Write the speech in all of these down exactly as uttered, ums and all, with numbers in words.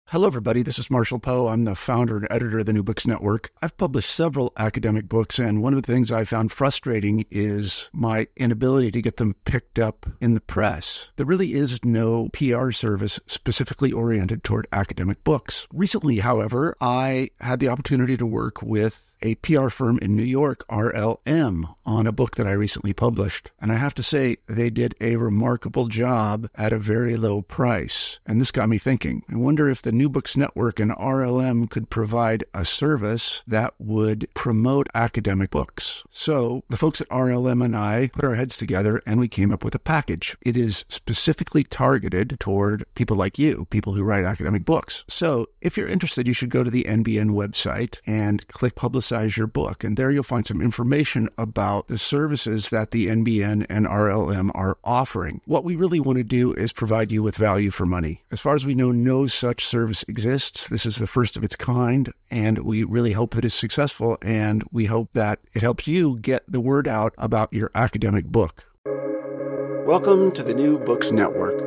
Hello, everybody. This is Marshall Poe. I'm the founder and editor of the New Books Network. I've published several academic books, and one of the things I found frustrating is my inability to get them picked up in the press. There really is no P R service specifically oriented toward academic books. Recently, however, I had the opportunity to work with a P R firm in New York, R L M, on a book that I recently published. And I have to say, they did a remarkable job at a very low price. And this got me thinking. I wonder if the New Books Network and R L M could provide a service that would promote academic books. So the folks at R L M and I put our heads together and we came up with a package. It is specifically targeted toward people like you, people who write academic books. So if you're interested, you should go to the N B N website and click Publicize your book. And there you'll find some information about the services that the N B N and R L M are offering. What we really want to do is provide you with value for money. As far as we know, no such service exists. This is the first of its kind, and we really hope that it's successful, and we hope that it helps you get the word out about your academic book. Welcome to the New Books Network.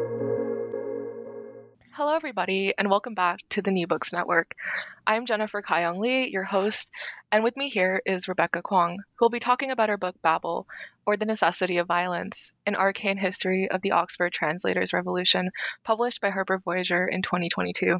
Hello, everybody, and welcome back to the New Books Network. I'm Jennifer Kyung Lee, your host, and with me here is Rebecca Kwong, who will be talking about her book Babel, or The Necessity of Violence, an arcane history of the Oxford Translators' Revolution, published by Harper Voyager in twenty twenty-two.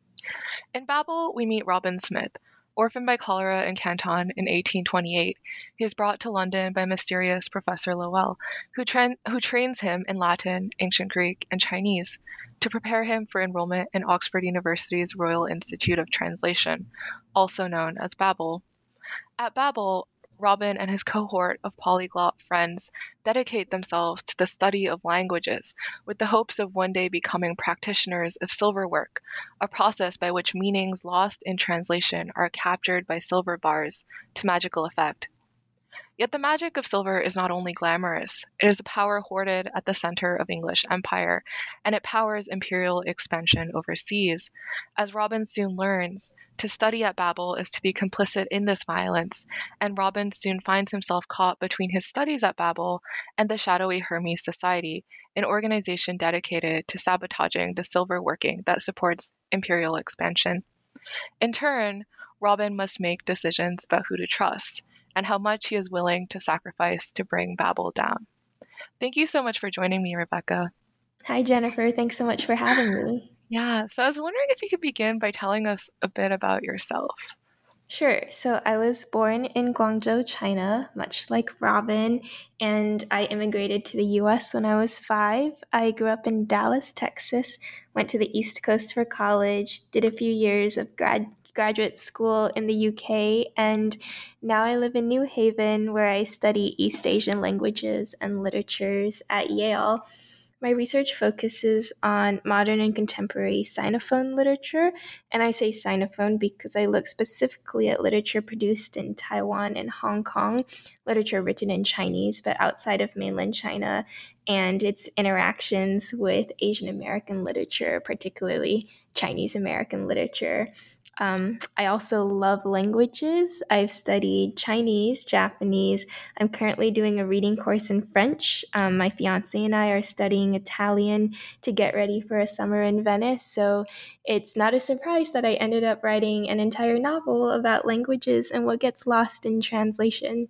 In Babel, we meet Robin Smith. Orphaned by cholera in Canton in eighteen twenty-eight, he is brought to London by mysterious Professor Lowell, who, tra- who trains him in Latin, Ancient Greek, and Chinese to prepare him for enrollment in Oxford University's Royal Institute of Translation, also known as Babel. At Babel, Robin and his cohort of polyglot friends dedicate themselves to the study of languages with the hopes of one day becoming practitioners of silver work, a process by which meanings lost in translation are captured by silver bars to magical effect. Yet the magic of silver is not only glamorous, it is a power hoarded at the center of English empire, and it powers imperial expansion overseas. As Robin soon learns, to study at Babel is to be complicit in this violence, and Robin soon finds himself caught between his studies at Babel and the shadowy Hermes Society, an organization dedicated to sabotaging the silver working that supports imperial expansion. In turn, Robin must make decisions about who to trust, and how much he is willing to sacrifice to bring Babel down. Thank you so much for joining me, Rebecca. Hi, Jennifer. Thanks so much for having me. Yeah, so I was wondering if you could begin by telling us a bit about yourself. Sure. So I was born in Guangzhou, China, much like Robin, and I immigrated to the U S when I was five. I grew up in Dallas, Texas, went to the East Coast for college, did a few years of grad graduate school in the U K, and now I live in New Haven, where I study East Asian languages and literatures at Yale. My research focuses on modern and contemporary Sinophone literature, and I say Sinophone because I look specifically at literature produced in Taiwan and Hong Kong, literature written in Chinese but outside of mainland China, and its interactions with Asian American literature, particularly Chinese American literature. Um, I also love languages. I've studied Chinese, Japanese. I'm currently doing a reading course in French. Um, my fiance and I are studying Italian to get ready for a summer in Venice. So it's not a surprise that I ended up writing an entire novel about languages and what gets lost in translation.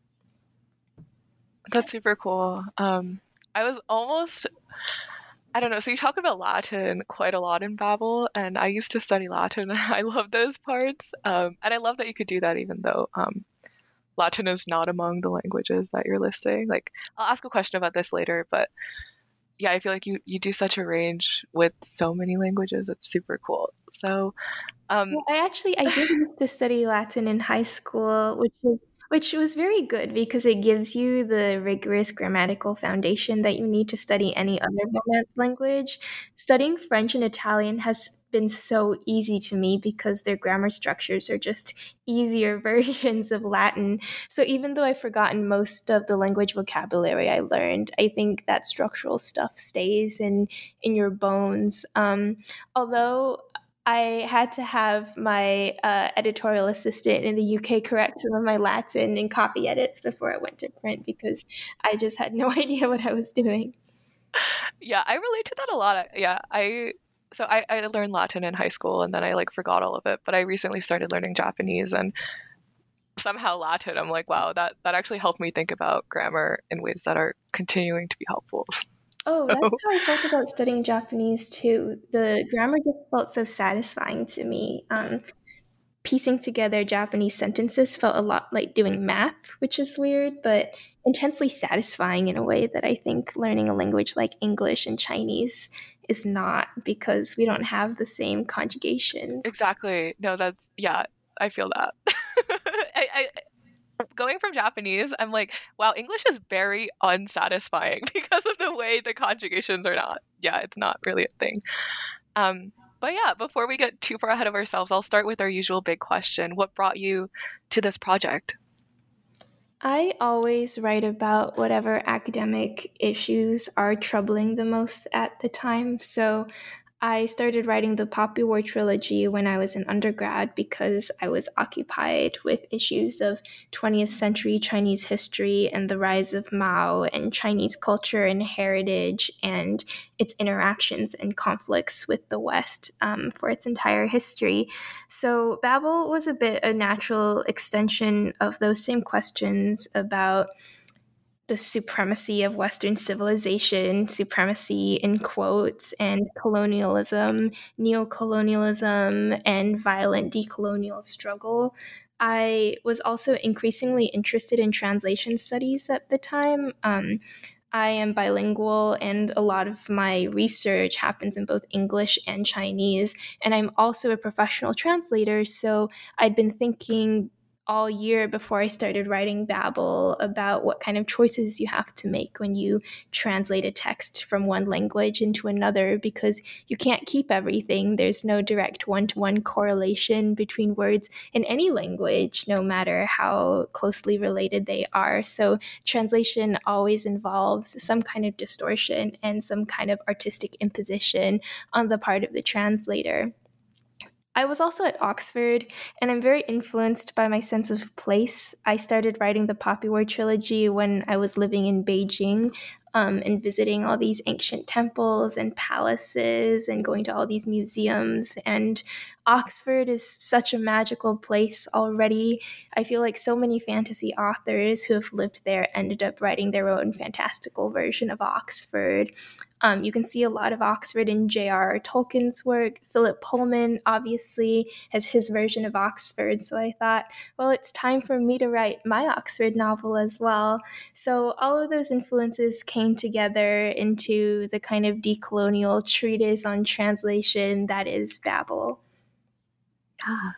That's super cool. Um, I was almost... I don't know, so you talk about Latin quite a lot in Babel, and I used to study Latin. I love those parts, um, and I love that you could do that even though um, Latin is not among the languages that you're listing. Like, I'll ask a question about this later, but yeah, I feel like you, you do such a range with so many languages. It's super cool. So, um, well, I actually, I did used to study Latin in high school, which was which was very good because it gives you the rigorous grammatical foundation that you need to study any other Romance language. Studying French and Italian has been so easy to me because their grammar structures are just easier versions of Latin. So even though I've forgotten most of the language vocabulary I learned, I think that structural stuff stays in, in your bones. Um, although I had to have my uh, editorial assistant in the U K correct some of my Latin and copy edits before it went to print because I just had no idea what I was doing. Yeah, I relate to that a lot. Yeah, I so I, I learned Latin in high school and then I like forgot all of it. But I recently started learning Japanese, and somehow Latin, I'm like, wow, that, that actually helped me think about grammar in ways that are continuing to be helpful. Oh, So, that's how I felt about studying Japanese too. The grammar just felt so satisfying to me. Um, piecing together Japanese sentences felt a lot like doing math, which is weird, but intensely satisfying in a way that I think learning a language like English and Chinese is not, because we don't have the same conjugations. exactly. No, that's, yeah, I feel that. I, I, going from Japanese, I'm like, wow, English is very unsatisfying because of the way the conjugations are not. Yeah, it's not really a thing. Um, but yeah, before we get too far ahead of ourselves, I'll start with our usual big question. What brought you to this project? I always write about whatever academic issues are troubling the most at the time. So I started writing the Poppy War trilogy when I was an undergrad because I was occupied with issues of twentieth century Chinese history and the rise of Mao and Chinese culture and heritage and its interactions and conflicts with the West um, for its entire history. So Babel was a bit a natural extension of those same questions about the supremacy of Western civilization, supremacy in quotes, and colonialism, neocolonialism, and violent decolonial struggle. I was also increasingly interested in translation studies at the time. Um, I am bilingual, and a lot of my research happens in both English and Chinese. And I'm also a professional translator, so I'd been thinking all year before I started writing Babel about what kind of choices you have to make when you translate a text from one language into another, because you can't keep everything. There's no direct one-to-one correlation between words in any language, no matter how closely related they are. So translation always involves some kind of distortion and some kind of artistic imposition on the part of the translator. I was also at Oxford, and I'm very influenced by my sense of place. I started writing the Poppy War trilogy when I was living in Beijing, um, and visiting all these ancient temples and palaces and going to all these museums. And Oxford is such a magical place already. I feel like so many fantasy authors who have lived there ended up writing their own fantastical version of Oxford. Um, you can see a lot of Oxford in J R R Tolkien's work. Philip Pullman obviously has his version of Oxford, so I thought, well, it's time for me to write my Oxford novel as well. So all of those influences came together into the kind of decolonial treatise on translation that is Babel. Yeah.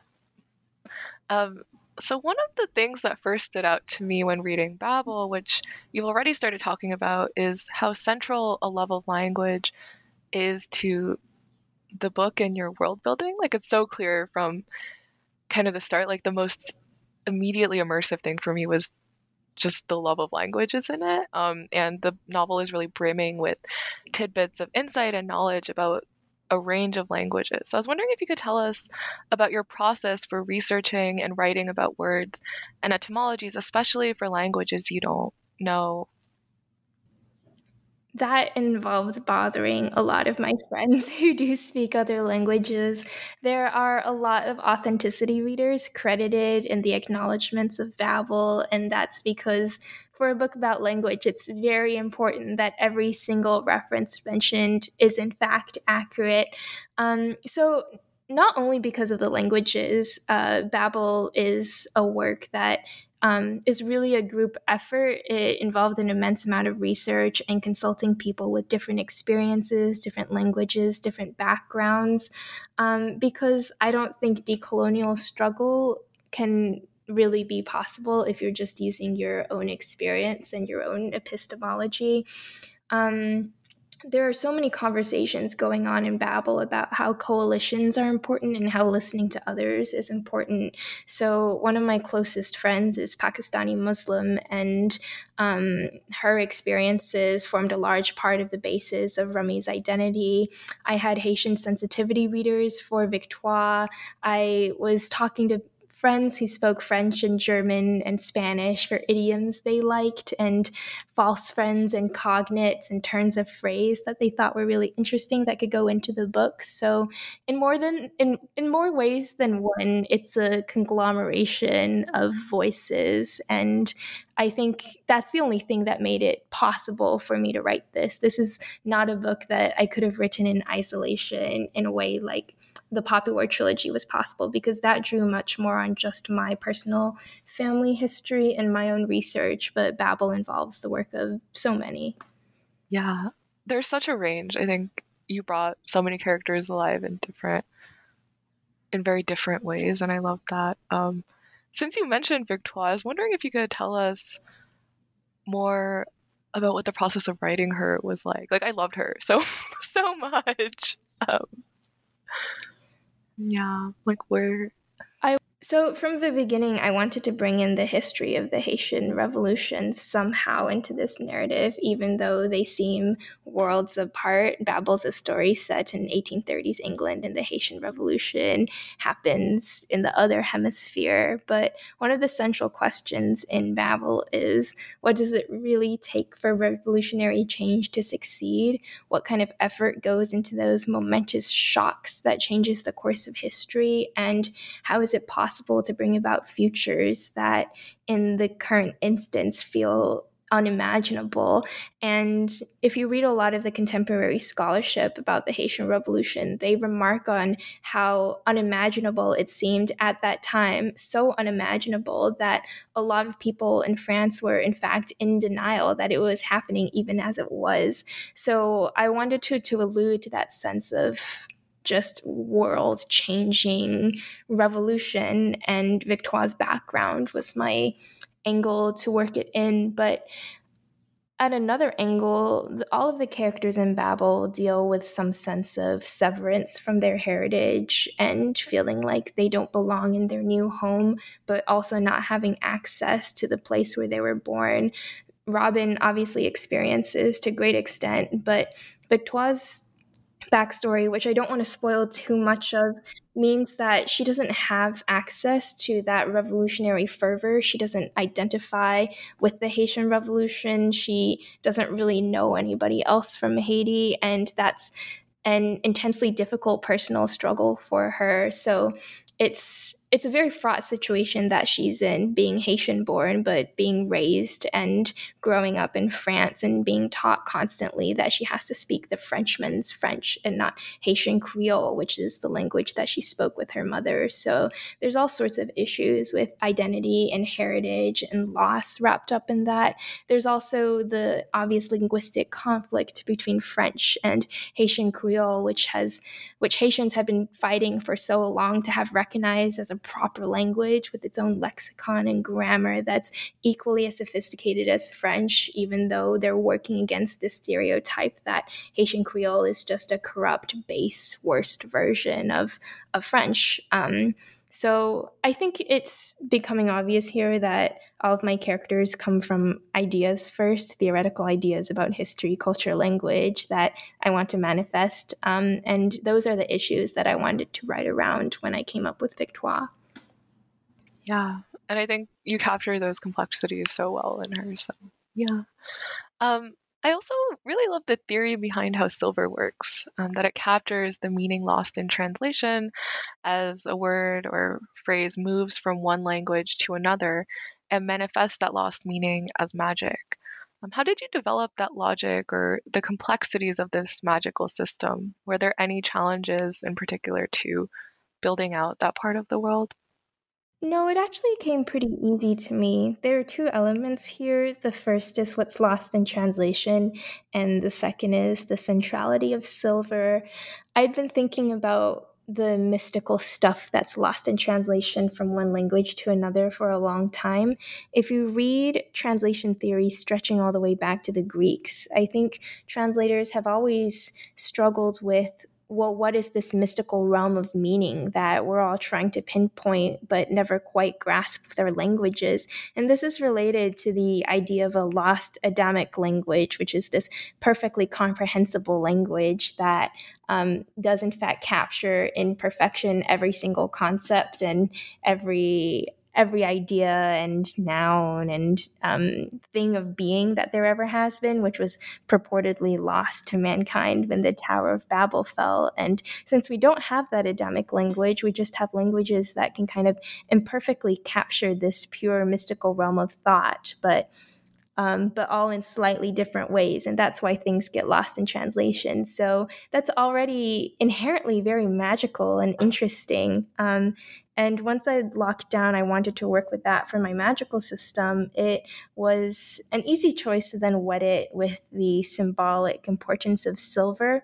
Um, so one of the things that first stood out to me when reading Babel, which you've already started talking about, is how central a love of language is to the book and your world building. Like, it's so clear from kind of the start. Like, the most immediately immersive thing for me was just the love of languages in it. Um, and the novel is really brimming with tidbits of insight and knowledge about a range of languages. So I was wondering if you could tell us about your process for researching and writing about words and etymologies, especially for languages you don't know. That involves bothering a lot of my friends who do speak other languages. There are a lot of authenticity readers credited in the acknowledgments of Babel, and that's because for a book about language, it's very important that every single reference mentioned is in fact accurate. Um, so not only because of the languages, uh, Babel is a work that um, is really a group effort. It involved an immense amount of research and consulting people with different experiences, different languages, different backgrounds, um, because I don't think decolonial struggle can really be possible if you're just using your own experience and your own epistemology. Um, there are so many conversations going on in Babel about how coalitions are important and how listening to others is important. So one of my closest friends is Pakistani Muslim, and um, her experiences formed a large part of the basis of Rumi's identity. I had Haitian sensitivity readers for Victoire. I was talking to friends who spoke French and German and Spanish for idioms they liked, and false friends and cognates and turns of phrase that they thought were really interesting that could go into the book. So in more than in, in more ways than one, it's a conglomeration of voices. And I think that's the only thing that made it possible for me to write this. This is not a book that I could have written in isolation in a way like the Poppy War trilogy was possible, because that drew much more on just my personal family history and my own research. But Babel involves the work of so many. Yeah, there's such a range. I think you brought so many characters alive in different, in very different ways, and I love that. Um, since you mentioned Victoire, I was wondering if you could tell us more about what the process of writing her was like. Like, I loved her so so much. Um, yeah, like where. So from the beginning, I wanted to bring in the history of the Haitian Revolution somehow into this narrative, even though they seem worlds apart. Babel's a story set in eighteen thirties England, and the Haitian Revolution happens in the other hemisphere. But one of the central questions in Babel is, what does it really take for revolutionary change to succeed? What kind of effort goes into those momentous shocks that changes the course of history? And how is it possible possible to bring about futures that in the current instance feel unimaginable? And if you read a lot of the contemporary scholarship about the Haitian Revolution, they remark on how unimaginable it seemed at that time, so unimaginable that a lot of people in France were in fact in denial that it was happening even as it was. So I wanted to, to allude to that sense of just world-changing revolution, and Victoire's background was my angle to work it in. But at another angle, all of the characters in Babel deal with some sense of severance from their heritage and feeling like they don't belong in their new home, but also not having access to the place where they were born. Robin obviously experiences to a great extent, but Victoire's backstory, which I don't want to spoil too much of, means that she doesn't have access to that revolutionary fervor. She doesn't identify with the Haitian Revolution. She doesn't really know anybody else from Haiti, and that's an intensely difficult personal struggle for her. So it's it's a very fraught situation that she's in, being Haitian born, but being raised and growing up in France and being taught constantly that she has to speak the Frenchman's French and not Haitian Creole, which is the language that she spoke with her mother. So there's all sorts of issues with identity and heritage and loss wrapped up in that. There's also the obvious linguistic conflict between French and Haitian Creole, which has which Haitians have been fighting for so long to have recognized as a proper language with its own lexicon and grammar that's equally as sophisticated as French, even though they're working against this stereotype that Haitian Creole is just a corrupt, base, worst version of, of French. Um, so I think it's becoming obvious here that all of my characters come from ideas first, theoretical ideas about history, culture, language that I want to manifest. Um, and those are the issues that I wanted to write around when I came up with Victoire. Yeah, and I think you capture those complexities so well in her. So yeah. Um, I also really love the theory behind how silver works, um, that it captures the meaning lost in translation as a word or phrase moves from one language to another and manifests that lost meaning as magic. Um, how did you develop that logic or the complexities of this magical system? Were there any challenges in particular to building out that part of the world? No, it actually came pretty easy to me. There are two elements here. The first is what's lost in translation, and the second is the centrality of silver. I'd been thinking about the mystical stuff that's lost in translation from one language to another for a long time. If you read translation theory stretching all the way back to the Greeks, I think translators have always struggled with well, what is this mystical realm of meaning that we're all trying to pinpoint but never quite grasp with our languages? And this is related to the idea of a lost Adamic language, which is this perfectly comprehensible language that um, does in fact capture in perfection every single concept and every every idea and noun and um, thing of being that there ever has been, which was purportedly lost to mankind when the Tower of Babel fell. And since we don't have that Adamic language, we just have languages that can kind of imperfectly capture this pure mystical realm of thought, but Um, but all in slightly different ways. And that's why things get lost in translation. So that's already inherently very magical and interesting. Um, and once I locked down, I wanted to work with that for my magical system. It was an easy choice to then wed it with the symbolic importance of silver.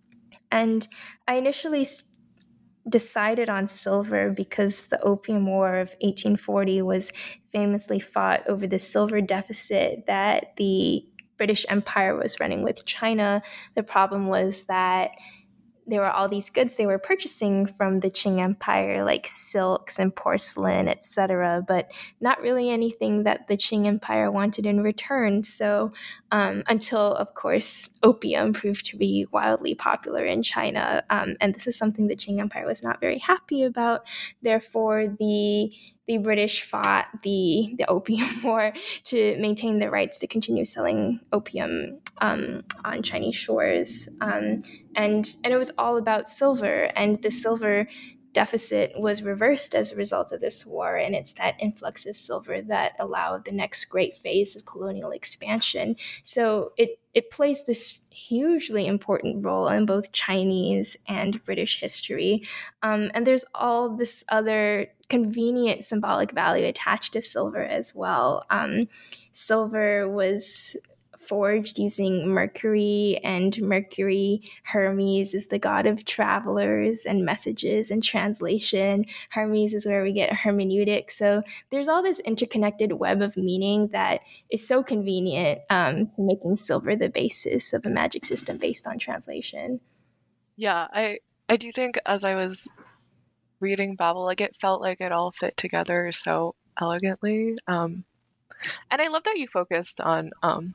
And I initially st- decided on silver because the Opium War of eighteen forty was famously fought over the silver deficit that the British Empire was running with China. The problem was that there were all these goods they were purchasing from the Qing Empire, like silks and porcelain, et cetera, but not really anything that the Qing Empire wanted in return. So um, until, of course, opium proved to be wildly popular in China. Um, and this is something the Qing Empire was not very happy about. Therefore, the the British fought the, the Opium War to maintain their rights to continue selling opium um, on Chinese shores. Um, and, and it was all about silver. And the silver deficit was reversed as a result of this war. And it's that influx of silver that allowed the next great phase of colonial expansion. So it, it plays this hugely important role in both Chinese and British history. Um, and there's all this other convenient symbolic value attached to silver as well. Um, silver was forged using Mercury, and Mercury, Hermes, is the god of travelers and messages and translation. Hermes is where we get hermeneutic. So there's all this interconnected web of meaning that is so convenient um, to making silver the basis of a magic system based on translation. Yeah, I I do think as I was reading Babel, like it felt like it all fit together so elegantly. Um, and I love that you focused on um,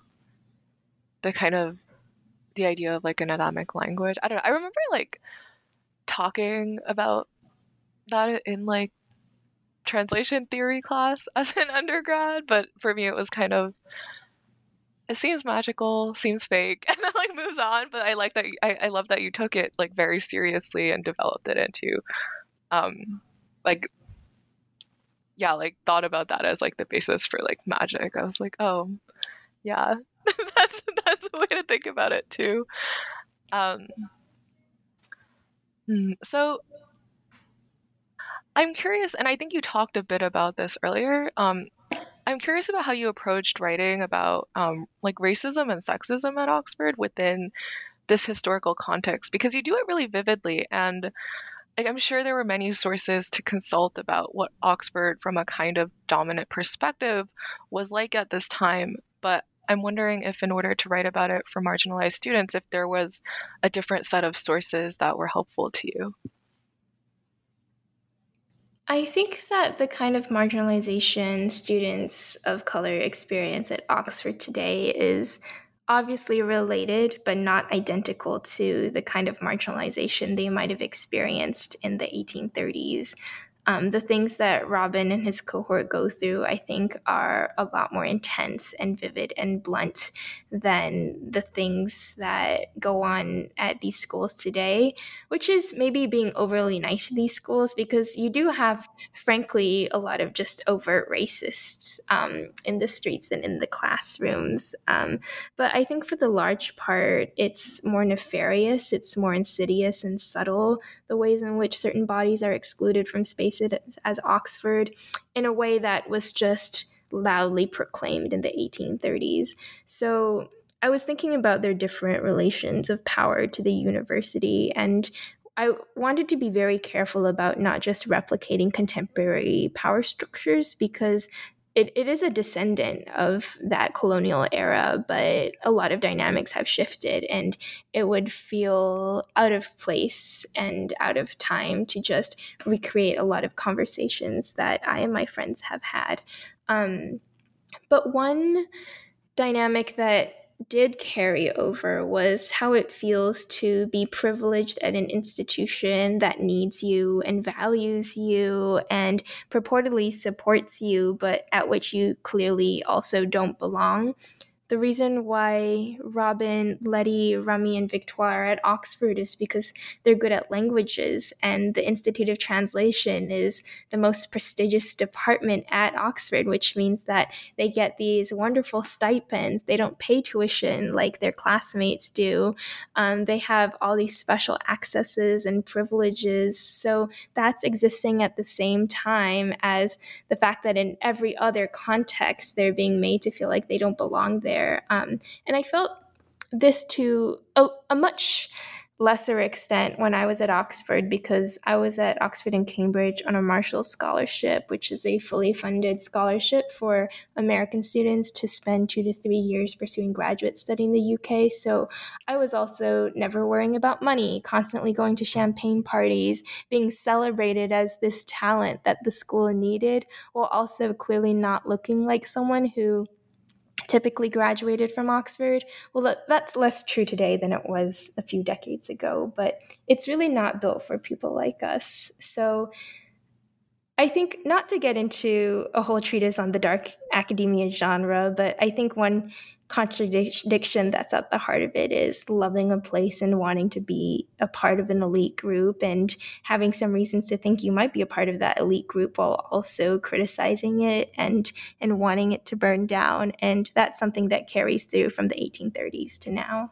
the kind of the idea of like an Adamic language. I don't know. I remember like talking about that in like translation theory class as an undergrad, but for me it was kind of, it seems magical, seems fake, and then like moves on. But I like that. I, I love that you took it like very seriously and developed it into, um, like, yeah, like thought about that as like the basis for like magic. I was like, oh, yeah, that's that's a way to think about it too. Um, so I'm curious, and I think you talked a bit about this earlier. Um, I'm curious about how you approached writing about um, like racism and sexism at Oxford within this historical context, because you do it really vividly. And like, I'm sure there were many sources to consult about what Oxford from a kind of dominant perspective was like at this time. But I'm wondering if in order to write about it for marginalized students, if there was a different set of sources that were helpful to you. I think that the kind of marginalization students of color experience at Oxford today is obviously related, but not identical to the kind of marginalization they might have experienced in the eighteen thirties. Um, the things that Robin and his cohort go through, I think, are a lot more intense and vivid and blunt than the things that go on at these schools today, which is maybe being overly nice to these schools, because you do have, frankly, a lot of just overt racists um, in the streets and in the classrooms. Um, but I think for the large part, it's more nefarious, it's more insidious and subtle, the ways in which certain bodies are excluded from spaces as Oxford in a way that was just loudly proclaimed in the eighteen thirties. So I was thinking about their different relations of power to the university, and I wanted to be very careful about not just replicating contemporary power structures, because it, it is a descendant of that colonial era, but a lot of dynamics have shifted, and it would feel out of place and out of time to just recreate a lot of conversations that I and my friends have had. Um, but one dynamic that did carry over was how it feels to be privileged at an institution that needs you and values you and purportedly supports you, but at which you clearly also don't belong. The reason why Robin, Letty, Remy, and Victoire are at Oxford is because they're good at languages, and the Institute of Translation is the most prestigious department at Oxford, which means that they get these wonderful stipends. They don't pay tuition like their classmates do. Um, they have all these special accesses and privileges. So that's existing at the same time as the fact that in every other context, they're being made to feel like they don't belong there. Um, and I felt this to a, a much lesser extent when I was at Oxford, because I was at Oxford and Cambridge on a Marshall Scholarship, which is a fully funded scholarship for American students to spend two to three years pursuing graduate study in the U K. So I was also never worrying about money, constantly going to champagne parties, being celebrated as this talent that the school needed, while also clearly not looking like someone who typically graduated from Oxford. Well, that, that's less true today than it was a few decades ago, but it's really not built for people like us. So I think, not to get into a whole treatise on the dark academia genre, but I think one contradiction that's at the heart of it is loving a place and wanting to be a part of an elite group and having some reasons to think you might be a part of that elite group while also criticizing it and and wanting it to burn down. And that's something that carries through from the eighteen thirties to now.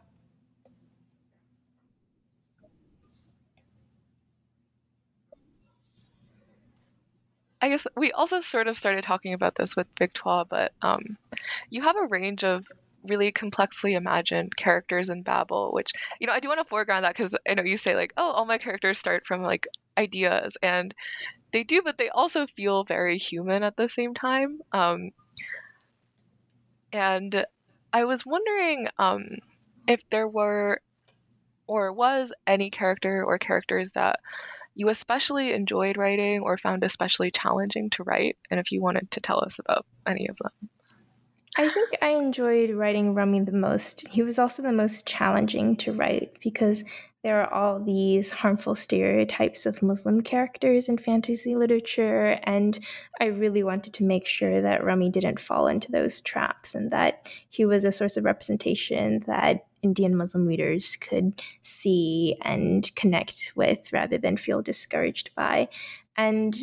I guess we also sort of started talking about this with Victoire, but um, you have a range of really complexly imagined characters in Babel, which, you know, I do want to foreground that because I know you say like, oh, all my characters start from like ideas, and they do, but they also feel very human at the same time. Um, and I was wondering um, if there were or was any character or characters that you especially enjoyed writing or found especially challenging to write, and if you wanted to tell us about any of them. I think I enjoyed writing Remy the most. He was also the most challenging to write because there are all these harmful stereotypes of Muslim characters in fantasy literature, and I really wanted to make sure that Remy didn't fall into those traps and that he was a source of representation that Indian Muslim readers could see and connect with rather than feel discouraged by. And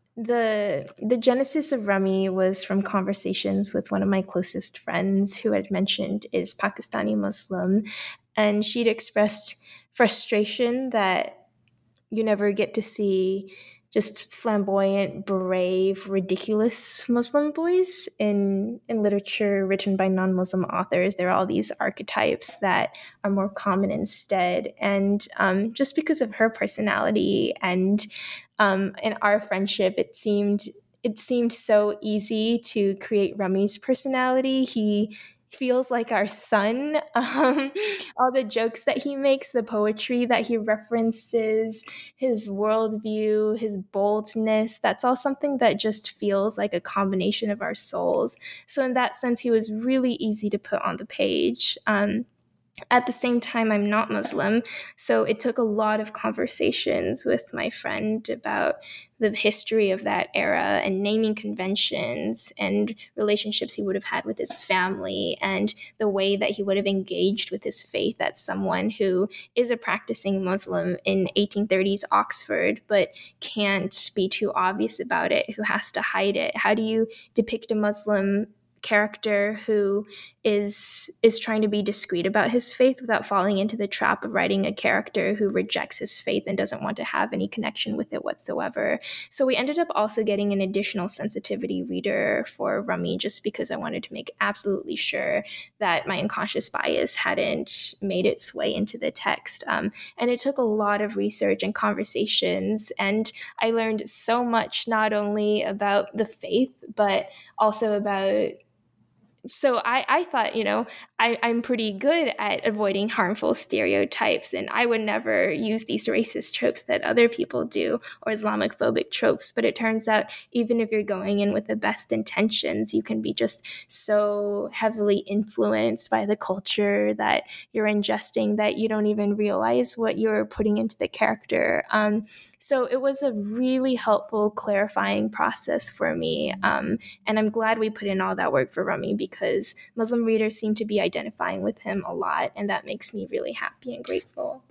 the the genesis of Remy was from conversations with one of my closest friends who had mentioned is Pakistani Muslim, and she'd expressed frustration that you never get to see just flamboyant, brave, ridiculous Muslim boys in in literature written by non-Muslim authors. There are all these archetypes that are more common instead. And um, just because of her personality and um, in our friendship, it seemed it seemed so easy to create Remy's personality. He feels like our son. Um, all the jokes that he makes, the poetry that he references, his worldview, his boldness, that's all something that just feels like a combination of our souls. So in that sense, he was really easy to put on the page. Um, At the same time, I'm not Muslim, so it took a lot of conversations with my friend about the history of that era and naming conventions and relationships he would have had with his family and the way that he would have engaged with his faith as someone who is a practicing Muslim in eighteen thirties Oxford but can't be too obvious about it, who has to hide it. How do you depict a Muslim character who is is trying to be discreet about his faith without falling into the trap of writing a character who rejects his faith and doesn't want to have any connection with it whatsoever. So we ended up also getting an additional sensitivity reader for Rummy, just because I wanted to make absolutely sure that my unconscious bias hadn't made its way into the text. Um, and it took a lot of research and conversations, and I learned so much, not only about the faith, but also about so I, I thought, you know, I, I'm pretty good at avoiding harmful stereotypes, and I would never use these racist tropes that other people do, or Islamophobic tropes. But it turns out, even if you're going in with the best intentions, you can be just so heavily influenced by the culture that you're ingesting that you don't even realize what you're putting into the character. Um, So it was a really helpful clarifying process for me. Um, and I'm glad we put in all that work for Rummy, because Muslim readers seem to be identifying with him a lot. And that makes me really happy and grateful.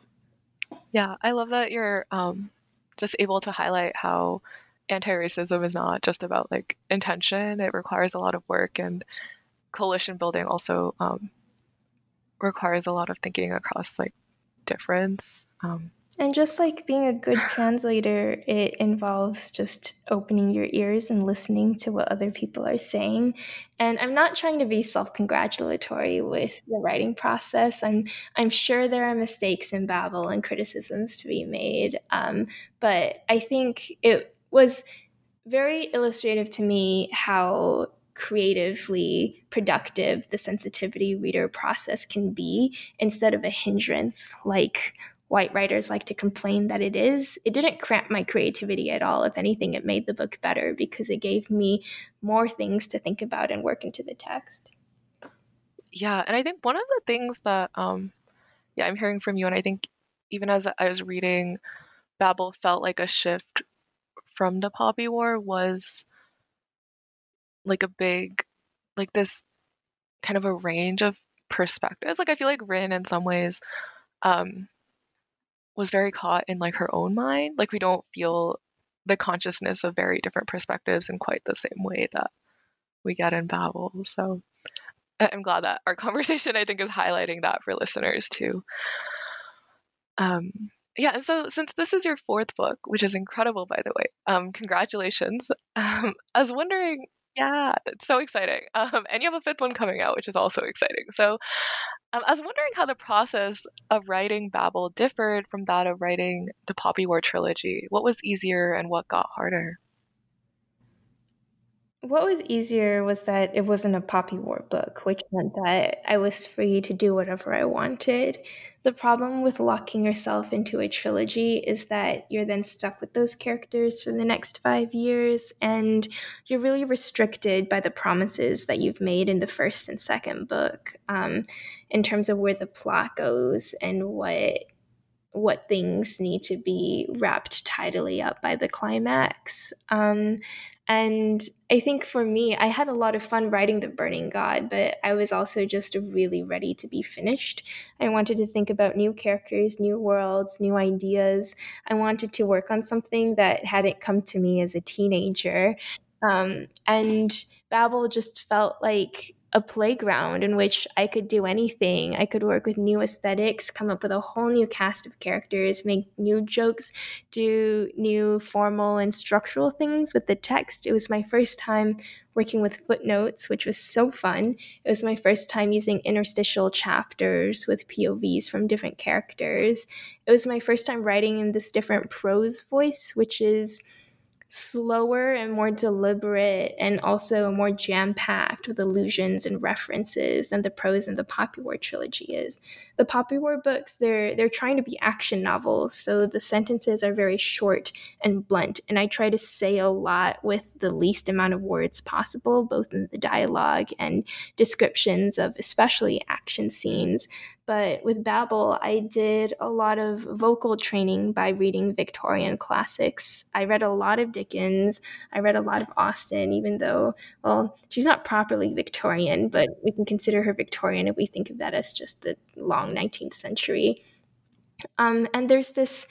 Yeah, I love that you're um, just able to highlight how anti-racism is not just about like intention. It requires a lot of work, and coalition building also um, requires a lot of thinking across like difference. Um, And just like being a good translator, it involves just opening your ears and listening to what other people are saying. And I'm not trying to be self-congratulatory with the writing process. I'm I'm sure there are mistakes in Babel and criticisms to be made. Um, but I think it was very illustrative to me how creatively productive the sensitivity reader process can be, instead of a hindrance like white writers like to complain that it is. It didn't cramp my creativity at all. If anything, it made the book better, because it gave me more things to think about and work into the text. yeah, and I think one of the things that um, yeah, I'm hearing from you, and I think even as I was reading, Babel felt like a shift from the Poppy War, was like a big, like this kind of a range of perspectives. Like I feel like Rin in some ways um, was very caught in like her own mind. Like we don't feel the consciousness of very different perspectives in quite the same way that we get in Babel. So I- I'm glad that our conversation, I think, is highlighting that for listeners too. Um, yeah, and so since this is your fourth book, which is incredible, by the way, um, congratulations. Um, I was wondering, yeah, it's so exciting. Um, and you have a fifth one coming out, which is also exciting. So um, I was wondering how the process of writing Babel differed from that of writing the Poppy War trilogy. What was easier and what got harder? What was easier was that it wasn't a Poppy War book, which meant that I was free to do whatever I wanted. The problem with locking yourself into a trilogy is that you're then stuck with those characters for the next five years, and you're really restricted by the promises that you've made in the first and second book, um, in terms of where the plot goes and what what things need to be wrapped tidily up by the climax. Um, and I think for me, I had a lot of fun writing The Burning God, but I was also just really ready to be finished. I wanted to think about new characters, new worlds, new ideas. I wanted to work on something that hadn't come to me as a teenager. Um, and Babel just felt like a playground in which I could do anything. I could work with new aesthetics, come up with a whole new cast of characters, make new jokes, do new formal and structural things with the text. It was my first time working with footnotes, which was so fun. It was my first time using interstitial chapters with P O Vs from different characters. It was my first time writing in this different prose voice, which is slower and more deliberate, and also more jam-packed with allusions and references than the prose in the Poppy War trilogy is. The Poppy War books, they're they're trying to be action novels, so the sentences are very short and blunt, and I try to say a lot with the least amount of words possible, both in the dialogue and descriptions of especially action scenes. But with Babel, I did a lot of vocal training by reading Victorian classics. I read a lot of Dickens. I read a lot of Austen, even though, well, she's not properly Victorian, but we can consider her Victorian if we think of that as just the long nineteenth century. Um, and there's this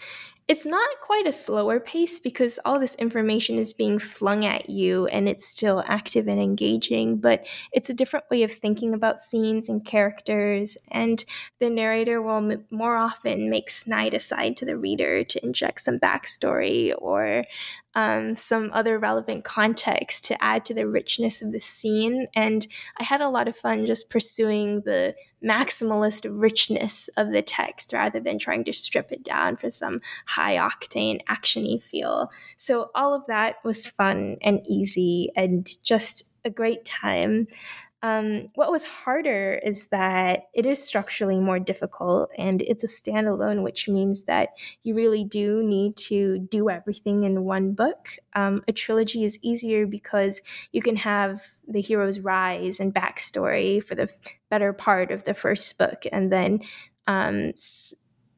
it's not quite a slower pace because all this information is being flung at you and it's still active and engaging, but it's a different way of thinking about scenes and characters, and the narrator will m- more often make snide aside to the reader to inject some backstory or um, some other relevant context to add to the richness of the scene. And I had a lot of fun just pursuing the maximalist richness of the text rather than trying to strip it down for some high octane actiony feel. So all of that was fun and easy and just a great time. Um, what was harder is that it is structurally more difficult and it's a standalone, which means that you really do need to do everything in one book. Um, a trilogy is easier because you can have the hero's rise and backstory for the better part of the first book, and then um, s-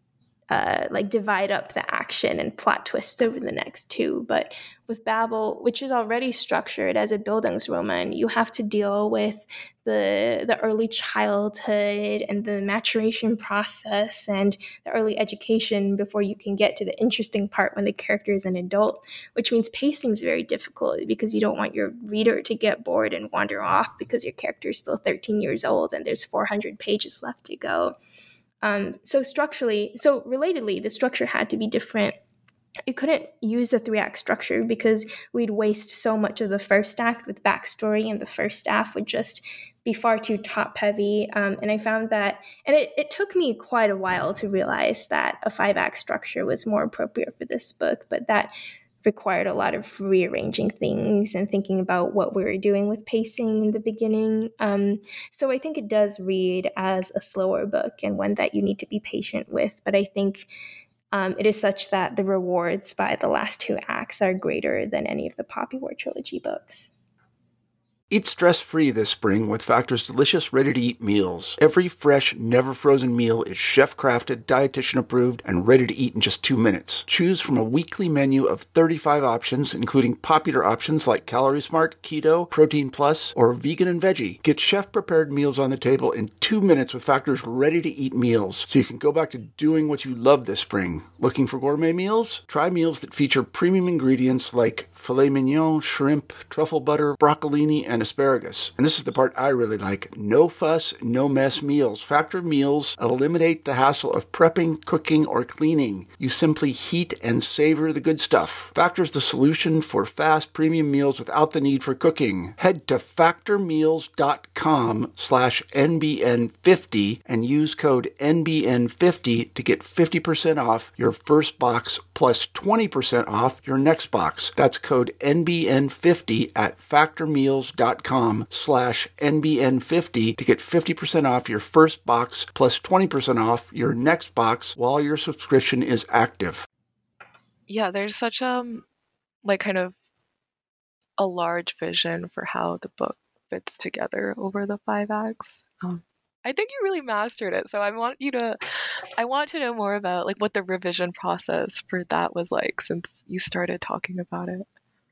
uh, like divide up the action and plot twists over the next two. But with Babel, which is already structured as a Bildungsroman, you have to deal with the the early childhood and the maturation process and the early education before you can get to the interesting part when the character is an adult, which means pacing is very difficult because you don't want your reader to get bored and wander off because your character is still thirteen years old and there's four hundred pages left to go. Um, so structurally, so relatedly, the structure had to be different. You couldn't use a three-act structure because we'd waste so much of the first act with backstory, and the first staff would just be far too top-heavy. Um, and I found that, and it, it took me quite a while to realize that a five-act structure was more appropriate for this book, but that required a lot of rearranging things and thinking about what we were doing with pacing in the beginning. Um, so I think it does read as a slower book and one that you need to be patient with. But I think um, it is such that the rewards by the last two acts are greater than any of the Poppy War trilogy books. Eat stress-free this spring with Factor's delicious, ready-to-eat meals. Every fresh, never-frozen meal is chef-crafted, dietitian-approved, and ready to eat in just two minutes. Choose from a weekly menu of thirty-five options, including popular options like Calorie Smart, Keto, Protein Plus, or Vegan and Veggie. Get chef-prepared meals on the table in two minutes with Factor's ready-to-eat meals, so you can go back to doing what you love this spring. Looking for gourmet meals? Try meals that feature premium ingredients like filet mignon, shrimp, truffle butter, broccolini, and asparagus. And this is the part I really like. No fuss, no mess meals. Factor meals eliminate the hassle of prepping, cooking, or cleaning. You simply heat and savor the good stuff. Factor's the solution for fast premium meals without the need for cooking. Head to factormeals.com slash NBN50 and use code N B N fifty to get fifty percent off your first box plus twenty percent off your next box. That's code N B N fifty at factormeals.com slash N B N fifty to get fifty percent off your first box plus twenty percent off your next box while your subscription is active. Yeah, there's such um like kind of a large vision for how the book fits together over the five acts. Um, I think you really mastered it. So I want you to I want to know more about like what the revision process for that was like since you started talking about it.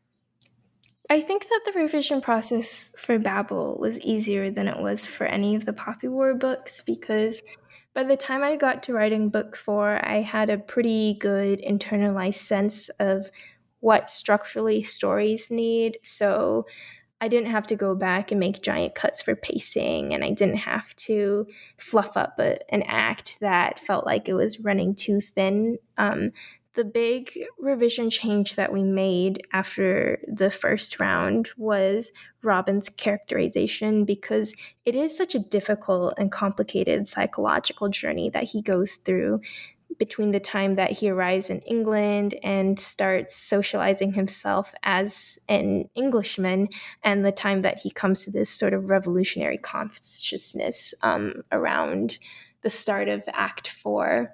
I think that the revision process for Babel was easier than it was for any of the Poppy War books because by the time I got to writing book four, I had a pretty good internalized sense of what structurally stories need. So I didn't have to go back and make giant cuts for pacing, and I didn't have to fluff up a, an act that felt like it was running too thin. Um, the big revision change that we made after the first round was Robin's characterization, because it is such a difficult and complicated psychological journey that he goes through between the time that he arrives in England and starts socializing himself as an Englishman and the time that he comes to this sort of revolutionary consciousness um, around the start of Act Four.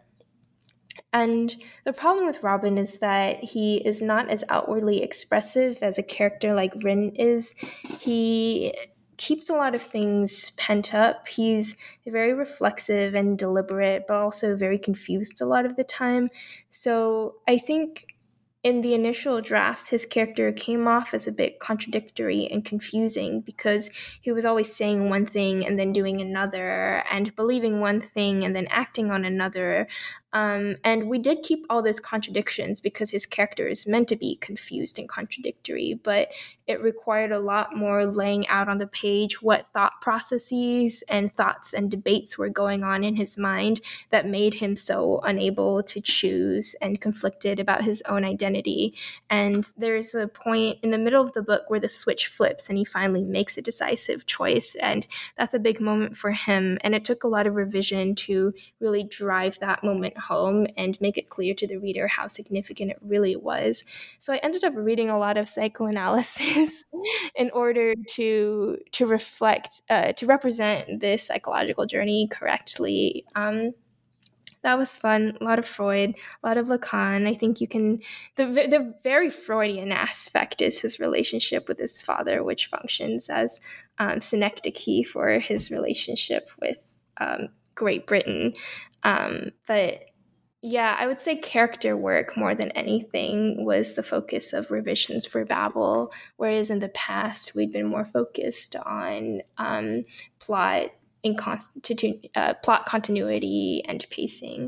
And the problem with Robin is that he is not as outwardly expressive as a character like Rin is. He keeps a lot of things pent up. He's very reflexive and deliberate, but also very confused a lot of the time. So I think in the initial drafts, his character came off as a bit contradictory and confusing because he was always saying one thing and then doing another, and believing one thing and then acting on another. Um, and we did keep all those contradictions because his character is meant to be confused and contradictory, but it required a lot more laying out on the page what thought processes and thoughts and debates were going on in his mind that made him so unable to choose and conflicted about his own identity. And there's a point in the middle of the book where the switch flips and he finally makes a decisive choice. And that's a big moment for him. And it took a lot of revision to really drive that moment home and make it clear to the reader how significant it really was. So I ended up reading a lot of psychoanalysis in order to to reflect, uh, to represent this psychological journey correctly. Um, that was fun. A lot of Freud, a lot of Lacan. I think you can, the, the very Freudian aspect is his relationship with his father, which functions as um, synecdoche for his relationship with um, Great Britain. Um, but yeah, I would say character work more than anything was the focus of revisions for Babel, whereas in the past we'd been more focused on um, plot in constitu- uh, plot continuity and pacing.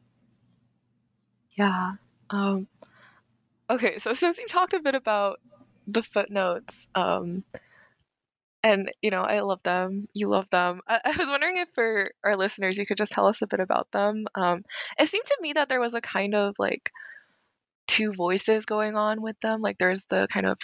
Yeah. Um, okay, so since you talked a bit about the footnotes, um, and you know, I love them, you love them. I, I was wondering if for our listeners, you could just tell us a bit about them. Um, it seemed to me that there was a kind of like two voices going on with them. Like there's the kind of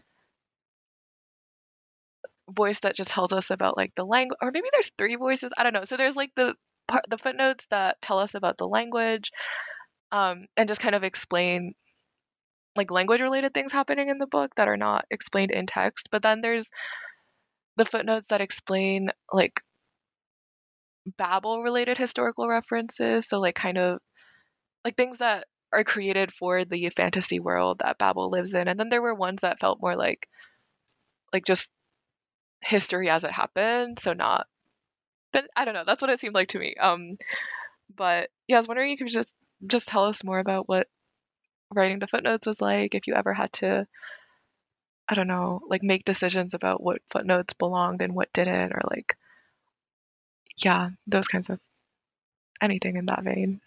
voice that just tells us about like the language, or maybe there's three voices. I don't know. So there's like the part, the footnotes that tell us about the language, um, and just kind of explain like language related things happening in the book that are not explained in text. But then there's the footnotes that explain like Babel related historical references. So like kind of like things that are created for the fantasy world that Babel lives in. And then there were ones that felt more like like just history as it happened. So not, but I don't know. That's what it seemed like to me. Um, but yeah, I was wondering if you could just just tell us more about what writing the footnotes was like, if you ever had to, I don't know, like make decisions about what footnotes belonged and what didn't, or like, yeah, those kinds of anything in that vein.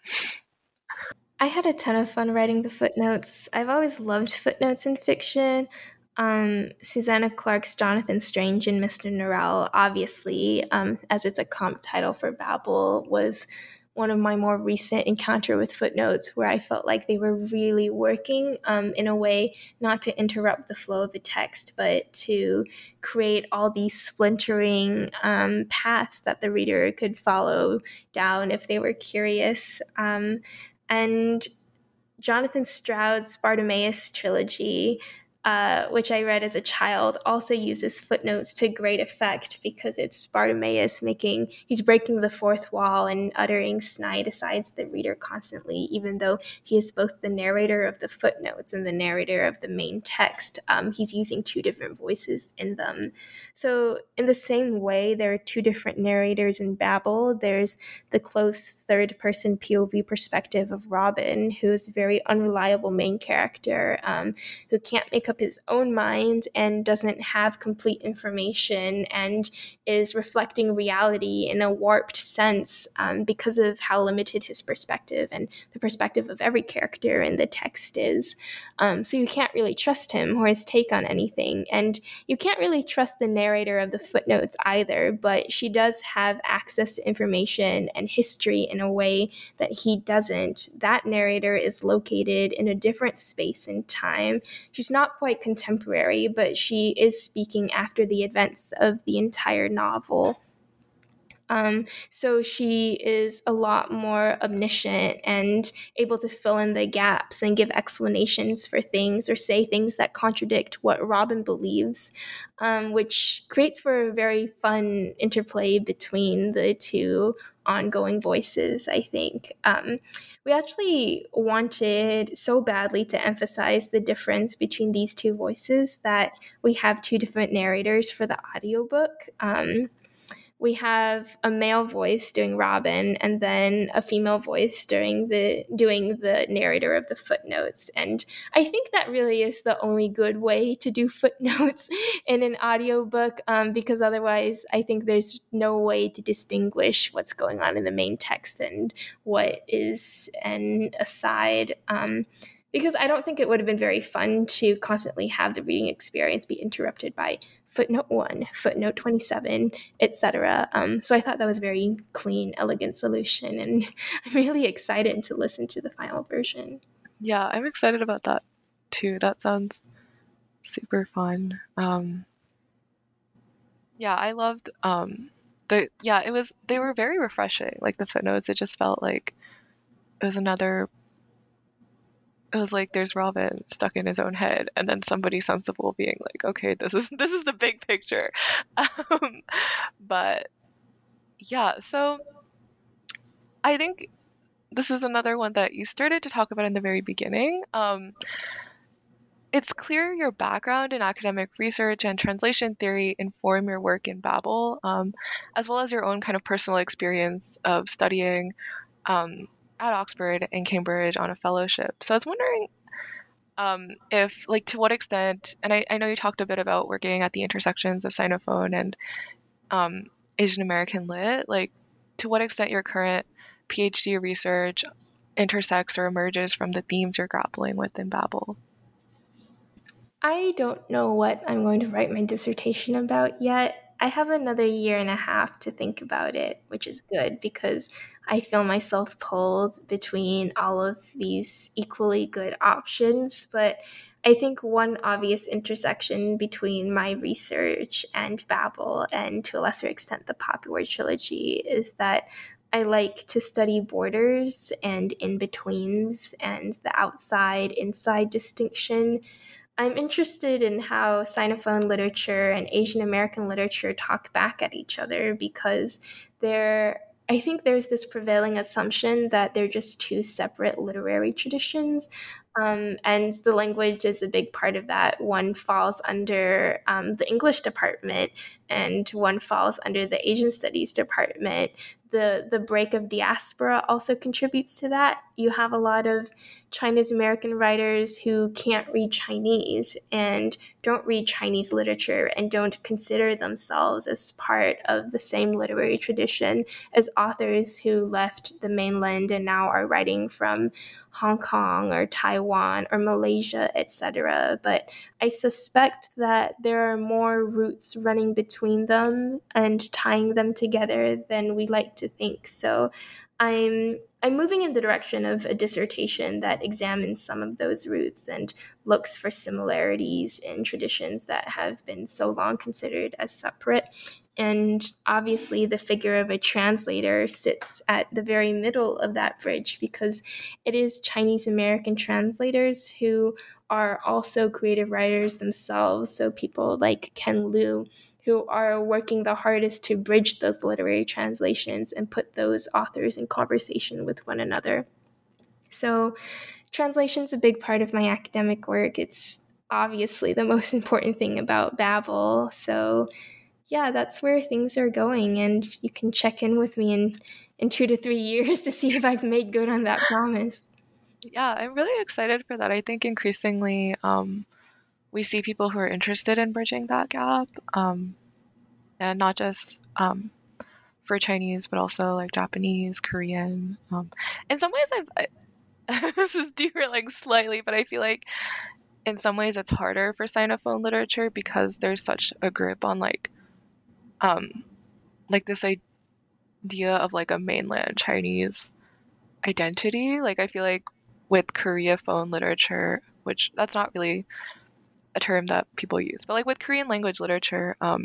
I had a ton of fun writing the footnotes. I've always loved footnotes in fiction. Um, Susanna Clarke's Jonathan Strange and Mister Norrell, obviously, um, as it's a comp title for Babel, was one of my more recent encounter with footnotes where I felt like they were really working um, in a way not to interrupt the flow of a text, but to create all these splintering um, paths that the reader could follow down if they were curious. Um, and Jonathan Stroud's Bartimaeus trilogy, uh, which I read as a child, also uses footnotes to great effect because it's Bartimaeus making, he's breaking the fourth wall and uttering snide asides to the reader constantly, even though he is both the narrator of the footnotes and the narrator of the main text. Um, he's using two different voices in them. So in the same way, there are two different narrators in Babel. There's the close third-person P O V perspective of Robin, who is a very unreliable main character, um, who can't make up his own mind and doesn't have complete information and is reflecting reality in a warped sense um, because of how limited his perspective and the perspective of every character in the text is. Um, so you can't really trust him or his take on anything. And you can't really trust the narrator of the footnotes either, but she does have access to information and history in a way that he doesn't. That narrator is located in a different space and time. She's not quite contemporary, but she is speaking after the events of the entire novel. Um, so she is a lot more omniscient and able to fill in the gaps and give explanations for things or say things that contradict what Robin believes, um, which creates for a very fun interplay between the two ongoing voices, I think. Um, we actually wanted so badly to emphasize the difference between these two voices that we have two different narrators for the audiobook. Um, we have a male voice doing Robin and then a female voice during the doing the narrator of the footnotes. And I think that really is the only good way to do footnotes in an audiobook, um, because otherwise I think there's no way to distinguish what's going on in the main text and what is an aside. Um, because I don't think it would have been very fun to constantly have the reading experience be interrupted by footnote one, footnote twenty-seven, et cetera. Um, so I thought that was a very clean, elegant solution, and I'm really excited to listen to the final version. Yeah, I'm excited about that too. That sounds super fun. Um, yeah, I loved um, the yeah. It was they were very refreshing. Like the footnotes, it just felt like it was another. It was like there's Robin stuck in his own head, and then somebody sensible being like, "Okay, this is this is the big picture." Um, but yeah, so I think this is another one that you started to talk about in the very beginning. Um, it's clear your background in academic research and translation theory inform your work in Babel, um, as well as your own kind of personal experience of studying um, at Oxford and Cambridge on a fellowship. So I was wondering um, if, like, to what extent, and I, I know you talked a bit about working at the intersections of Sinophone and um, Asian American Lit, like, to what extent your current PhD research intersects or emerges from the themes you're grappling with in Babel. I don't know what I'm going to write my dissertation about yet. I have another year and a half to think about it, which is good because I feel myself pulled between all of these equally good options. But I think one obvious intersection between my research and Babel, and to a lesser extent the Poppy trilogy, is that I like to study borders and in-betweens and the outside-inside distinction. I'm interested in how Sinophone literature and Asian American literature talk back at each other because they're, I think there's this prevailing assumption that they're just two separate literary traditions. Um, and the language is a big part of that. One falls under um, the English department and one falls under the Asian Studies department. The, the break of diaspora also contributes to that. You have a lot of Chinese American writers who can't read Chinese and don't read Chinese literature and don't consider themselves as part of the same literary tradition as authors who left the mainland and now are writing from Hong Kong or Taiwan or Malaysia, et cetera. But I suspect that there are more roots running between them and tying them together than we like to think. So I'm I'm moving in the direction of a dissertation that examines some of those roots and looks for similarities in traditions that have been so long considered as separate. And obviously, the figure of a translator sits at the very middle of that bridge because it is Chinese American translators who are also creative writers themselves. So people like Ken Liu, who are working the hardest to bridge those literary translations and put those authors in conversation with one another. So translation's a big part of my academic work. It's obviously the most important thing about Babel. So yeah, that's where things are going. And you can check in with me in, in two to three years to see if I've made good on that promise. Yeah, I'm really excited for that. I think increasingly um, we see people who are interested in bridging that gap, um, and not just um, for Chinese, but also like Japanese, Korean. Um, in some ways, I've I, this is derailing slightly, but I feel like in some ways it's harder for Sinophone literature because there's such a grip on like, um, like this idea of like a mainland Chinese identity. Like I feel like with Koreaphone literature, which that's not really a term that people use, but like with Korean language literature, um,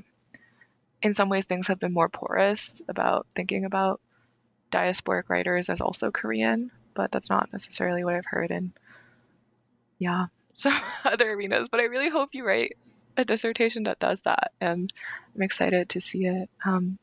in some ways things have been more porous about thinking about diasporic writers as also Korean, but that's not necessarily what I've heard in, yeah, some other arenas. But I really hope you write a dissertation that does that, and I'm excited to see it. Um,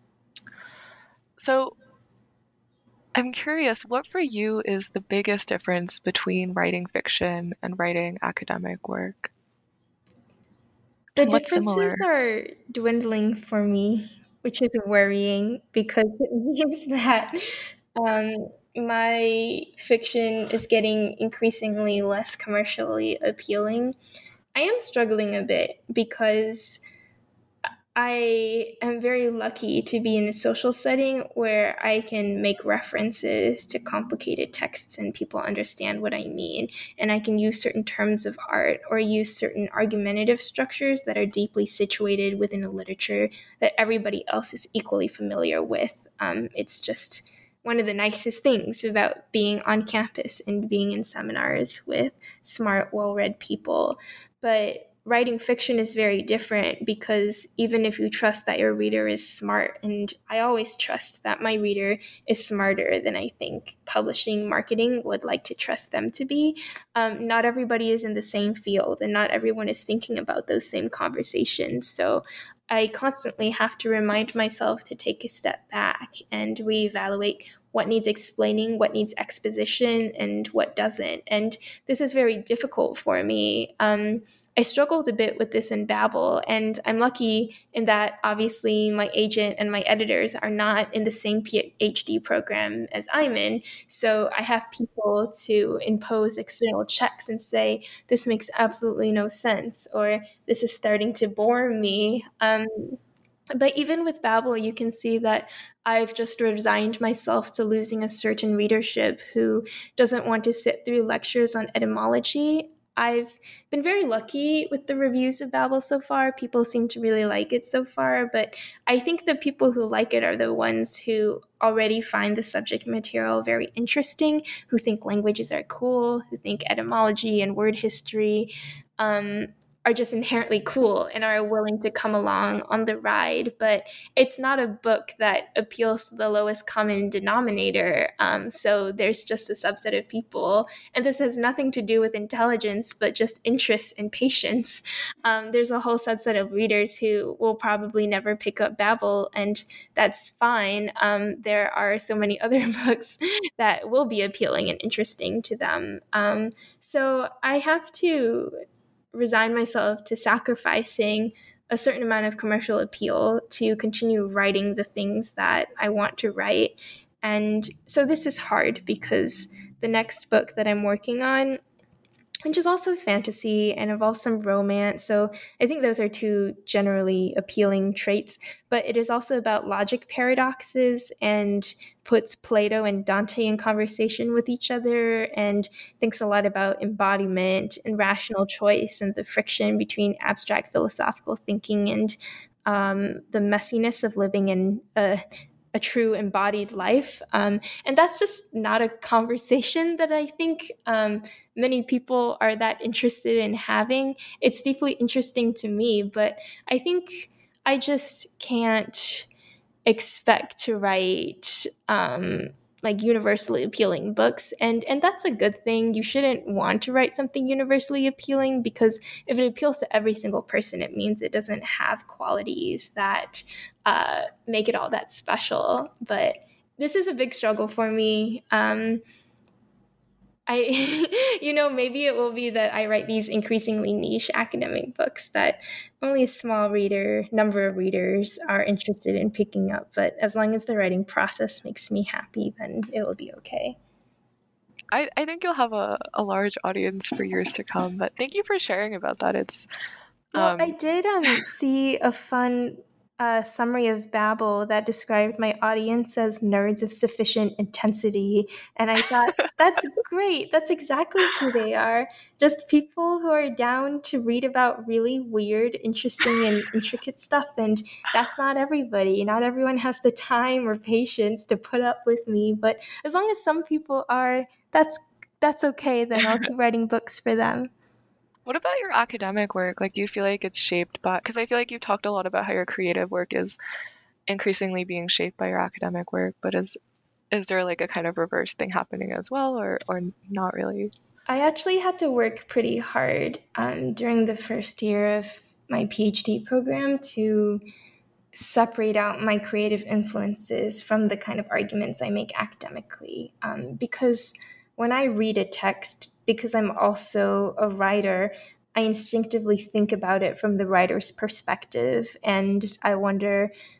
so I'm curious, what for you is the biggest difference between writing fiction and writing academic work? The And what's differences similar? are dwindling for me, which is worrying because it means that um, my fiction is getting increasingly less commercially appealing. I am struggling a bit because I am very lucky to be in a social setting where I can make references to complicated texts and people understand what I mean. And I can use certain terms of art or use certain argumentative structures that are deeply situated within a literature that everybody else is equally familiar with. Um, it's just one of the nicest things about being on campus and being in seminars with smart, well-read people. But writing fiction is very different because even if you trust that your reader is smart, and I always trust that my reader is smarter than I think publishing marketing would like to trust them to be, um, not everybody is in the same field and not everyone is thinking about those same conversations. So I constantly have to remind myself to take a step back and reevaluate what needs explaining, what needs exposition, and what doesn't. And this is very difficult for me. Um, I struggled a bit with this in Babel, and I'm lucky in that obviously my agent and my editors are not in the same PhD program as I'm in. So I have people to impose external checks and say, this makes absolutely no sense, or this is starting to bore me. Um, but even with Babel, you can see that I've just resigned myself to losing a certain readership who doesn't want to sit through lectures on etymology. I've been very lucky with the reviews of Babel so far. People seem to really like it so far, but I think the people who like it are the ones who already find the subject material very interesting, who think languages are cool, who think etymology and word history um, are just inherently cool and are willing to come along on the ride. But it's not a book that appeals to the lowest common denominator. Um, so there's just a subset of people. And this has nothing to do with intelligence, but just interest and patience. Um, there's a whole subset of readers who will probably never pick up Babel, and that's fine. Um, there are so many other books that will be appealing and interesting to them. Um, so I have to resign myself to sacrificing a certain amount of commercial appeal to continue writing the things that I want to write. And so this is hard because the next book that I'm working on, which is also fantasy and involves some romance. So I think those are two generally appealing traits, but it is also about logic paradoxes and puts Plato and Dante in conversation with each other and thinks a lot about embodiment and rational choice and the friction between abstract philosophical thinking and um, the messiness of living in a a true embodied life. Um, and that's just not a conversation that I think um, many people are that interested in having. It's deeply interesting to me, but I think I just can't expect to write um, like universally appealing books. And, and that's a good thing. You shouldn't want to write something universally appealing because if it appeals to every single person, it means it doesn't have qualities that uh, make it all that special. But this is a big struggle for me. Um, I, you know, maybe it will be that I write these increasingly niche academic books that only a small reader, number of readers are interested in picking up. But as long as the writing process makes me happy, then it will be okay. I, I think you'll have a, a large audience for years to come, but thank you for sharing about that. It's Well, um, I did um, see a fun uh, summary of Babel that described my audience as nerds of sufficient intensity. And I thought, that's great. That's exactly who they are. Just people who are down to read about really weird, interesting, and intricate stuff. And that's not everybody. Not everyone has the time or patience to put up with me. But as long as some people are, that's that's okay. Then I'll keep writing books for them. What about your academic work? Like, do you feel like it's shaped by, because I feel like you talked a lot about how your creative work is increasingly being shaped by your academic work, but is is there like a kind of reverse thing happening as well, or or not really? I actually had to work pretty hard um, during the first year of my PhD program to separate out my creative influences from the kind of arguments I make academically. Um, because when I read a text, because I'm also a writer, I instinctively think about it from the writer's perspective. And I wonder,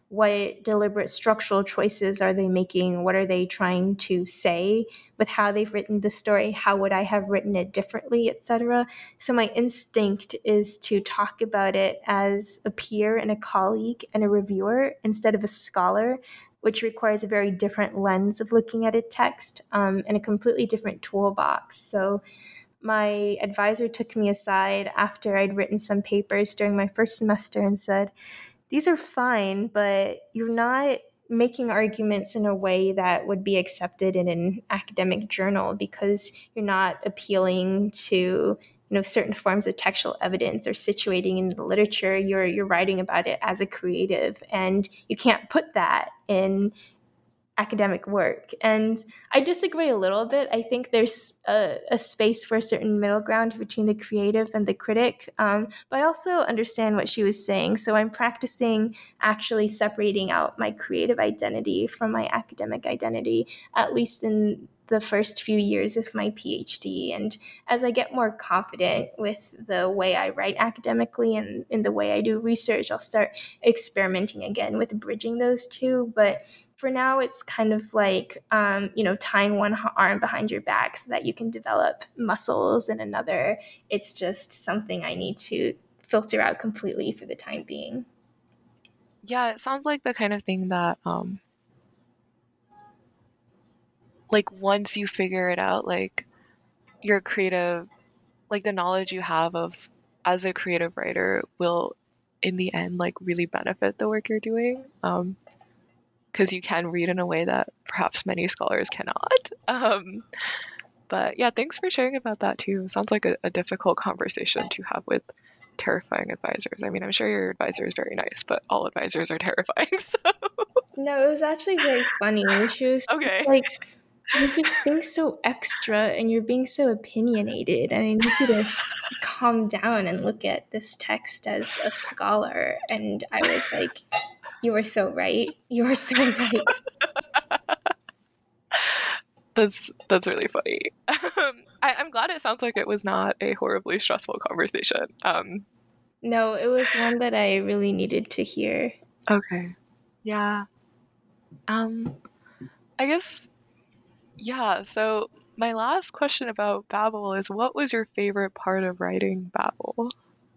what deliberate structural choices are they making? What are they trying to say with how they've written the story? How would I have written it differently, et cetera? So my instinct is to talk about it as a peer and a colleague and a reviewer instead of a scholar, which requires a very different lens of looking at a text um, and a completely different toolbox. So my advisor took me aside after I'd written some papers during my first semester and said, these are fine, but you're not making arguments in a way that would be accepted in an academic journal because you're not appealing to, you know, certain forms of textual evidence or situating in the literature. You're you're writing about it as a creative, and you can't put that in academic work. And I disagree a little bit. I think there's a, a space for a certain middle ground between the creative and the critic, um, but I also understand what she was saying. So I'm practicing actually separating out my creative identity from my academic identity, at least in the first few years of my PhD. And as I get more confident with the way I write academically and in the way I do research, I'll start experimenting again with bridging those two. But for now, it's kind of like, um, you know, tying one arm behind your back so that you can develop muscles in another. It's just something I need to filter out completely for the time being. Yeah, it sounds like the kind of thing that, um, like, once you figure it out, like, your creative, like, the knowledge you have of as a creative writer will, in the end, like, really benefit the work you're doing. Um, because you can read in a way that perhaps many scholars cannot. Um, but yeah, thanks for sharing about that too. Sounds like a, a difficult conversation to have with terrifying advisors. I mean, I'm sure your advisor is very nice, but all advisors are terrifying. So. No, it was actually very funny. She was okay. like, you're just being so extra and you're being so opinionated, and I need you to calm down and look at this text as a scholar. And I was like, you were so right. You were so right. That's that's really funny. Um, I, I'm glad it sounds like it was not a horribly stressful conversation. Um, no, it was one that I really needed to hear. Okay. Yeah. Um, I guess, yeah, so my last question about Babel is, what was your favorite part of writing Babel?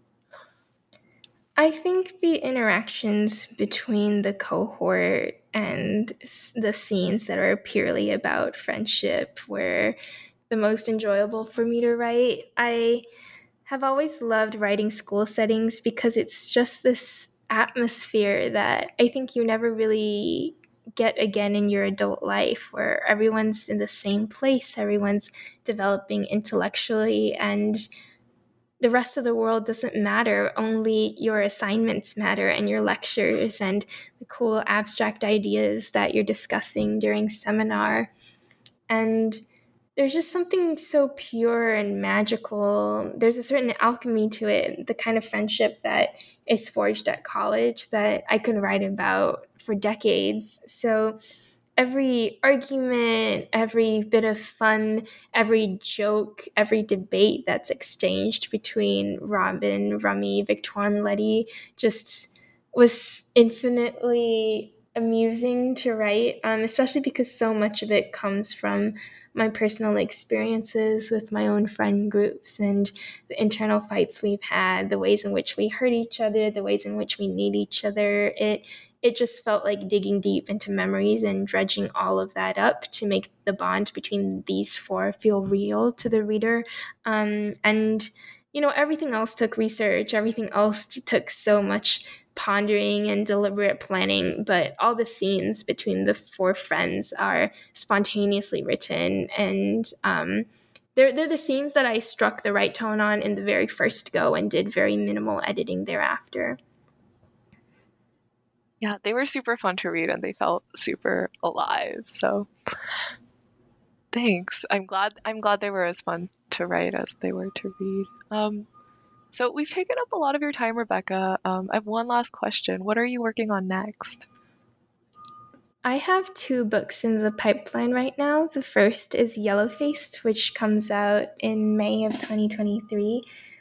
I think the interactions between the cohort and the scenes that are purely about friendship were the most enjoyable for me to write. I have always loved writing school settings because it's just this atmosphere that I think you never really get again in your adult life, where everyone's in the same place, everyone's developing intellectually, and the rest of the world doesn't matter. Only your assignments matter and your lectures and the cool abstract ideas that you're discussing during seminar. And there's just something so pure and magical. There's a certain alchemy to it, the kind of friendship that is forged at college that I could write about for decades. So every argument, every bit of fun, every joke, every debate that's exchanged between Robin, Rami, Victoire, and Letty just was infinitely amusing to write, um, especially because so much of it comes from my personal experiences with my own friend groups and the internal fights we've had, the ways in which we hurt each other, the ways in which we need each other. It it just felt like digging deep into memories and dredging all of that up to make the bond between these four feel real to the reader. Um, and, you know, everything else took research. Everything else took so much pondering and deliberate planning, but all the scenes between the four friends are spontaneously written, and um, they're, they're the scenes that I struck the right tone on in the very first go and did very minimal editing thereafter. Yeah, they were super fun to read and they felt super alive. So thanks. I'm glad I'm glad they were as fun to write as they were to read. Um, so we've taken up a lot of your time, Rebecca. Um, I have one last question. What are you working on next? I have two books in the pipeline right now. The first is Yellowfaced, which comes out in May of twenty twenty-three,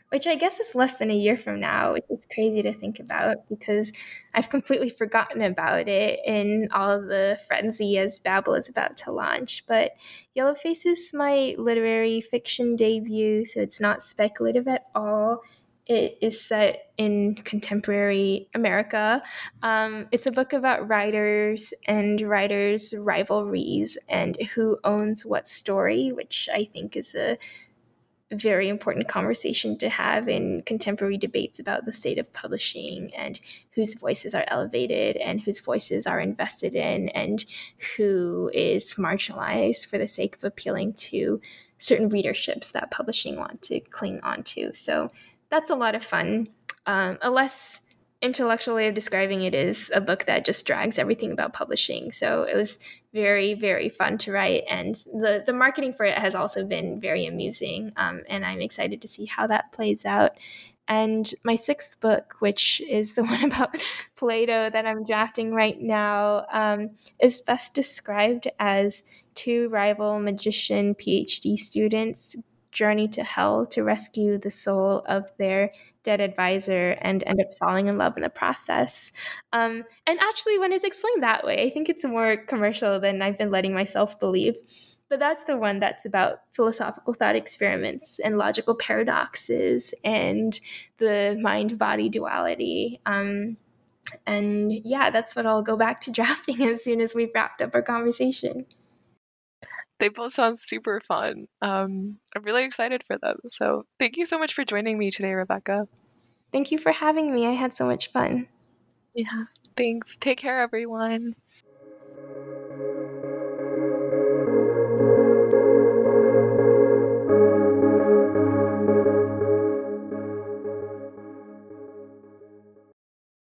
which I guess is less than a year from now, which is crazy to think about because I've completely forgotten about it in all of the frenzy as Babel is about to launch. But Yellowface is my literary fiction debut, so it's not speculative at all. It is set in contemporary America. Um, it's a book about writers and writers' rivalries and who owns what story, which I think is a very important conversation to have in contemporary debates about the state of publishing and whose voices are elevated and whose voices are invested in and who is marginalized for the sake of appealing to certain readerships that publishing want to cling on to. So that's a lot of fun. Um, a less intellectual way of describing it is a book that just drags everything about publishing. So it was very, very fun to write. And the, the marketing for it has also been very amusing. Um, and I'm excited to see how that plays out. And my sixth book, which is the one about Plato that I'm drafting right now, um, is best described as two rival magician PhD students journey to hell to rescue the soul of their dead advisor and end up falling in love in the process. Um, and actually, when it's explained that way, I think it's more commercial than I've been letting myself believe. But that's the one that's about philosophical thought experiments and logical paradoxes and the mind-body duality. Um, and yeah, that's what I'll go back to drafting as soon as we've wrapped up our conversation. They both sound super fun. Um, I'm really excited for them. So thank you so much for joining me today, Rebecca. Thank you for having me. I had so much fun. Yeah, thanks. Take care, everyone.